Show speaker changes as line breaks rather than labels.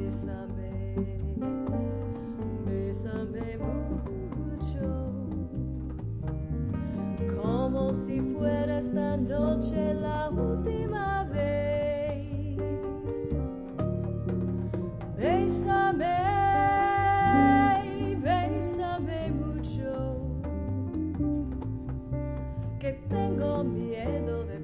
Bésame, bésame mucho, como si fuera esta noche la última vez. Bésame, bésame mucho, que tengo miedo de